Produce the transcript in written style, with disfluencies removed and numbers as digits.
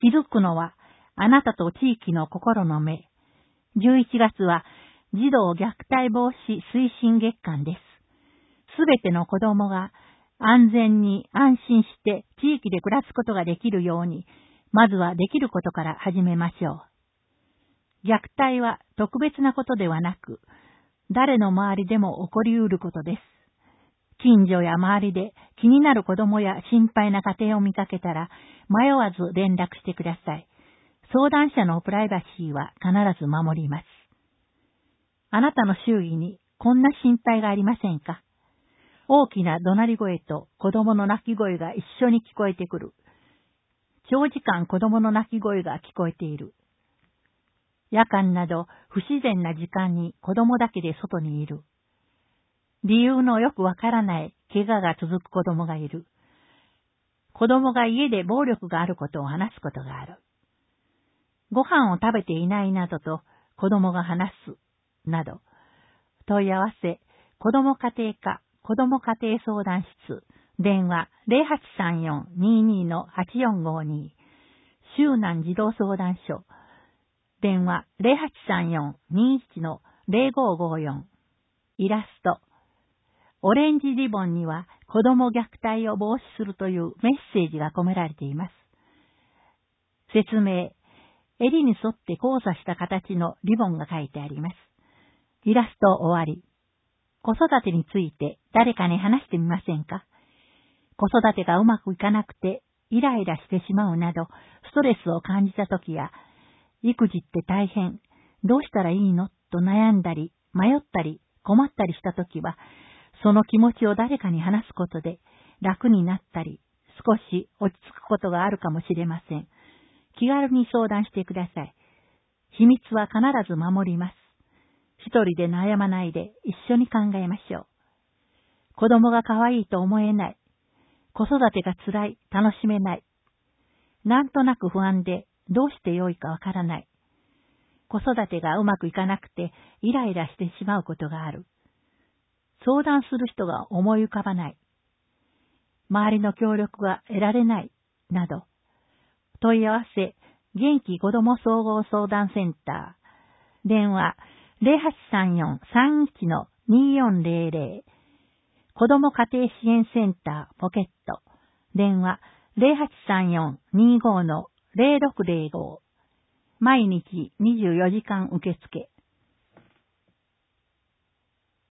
気づくのはあなたと地域の心の目。11月は児童虐待防止推進月間です。すべての子供が安全に安心して地域で暮らすことができるように、まずはできることから始めましょう。虐待は特別なことではなく、誰の周りでも起こりうることです。近所や周りで気になる子供や心配な家庭を見かけたら、迷わず連絡してください。相談者のプライバシーは必ず守ります。あなたの周囲にこんな心配がありませんか？大きな怒鳴り声と子供の泣き声が一緒に聞こえてくる。長時間子供の泣き声が聞こえている。夜間など不自然な時間に子供だけで外にいる。理由のよくわからない怪我が続く子供がいる。子供が家で暴力があることを話すことがある。ご飯を食べていないなどと子供が話すなど。問い合わせ、子供家庭課子供家庭相談室、電話 0834-22-8452、周南児童相談所、電話 0834-21-0554、イラスト、オレンジリボンには子供虐待を防止するというメッセージが込められています。説明、襟に沿って交差した形のリボンが書いてあります。イラスト終わり。子育てについて誰かに話してみませんか？子育てがうまくいかなくてイライラしてしまうなどストレスを感じたときや、育児って大変、どうしたらいいのと悩んだり迷ったり困ったりしたときは、その気持ちを誰かに話すことで楽になったり少し落ち着くことがあるかもしれません。気軽に相談してください。秘密は必ず守ります。一人で悩まないで一緒に考えましょう。子供が可愛いと思えない。子育てが辛い、楽しめない。なんとなく不安でどうしてよいかわからない。子育てがうまくいかなくてイライラしてしまうことがある。相談する人が思い浮かばない。周りの協力が得られない。など。問い合わせ、元気子ども総合相談センター。電話、0834-31-2400。子ども家庭支援センターポケット。電話、0834-25-0605。毎日24時間受付。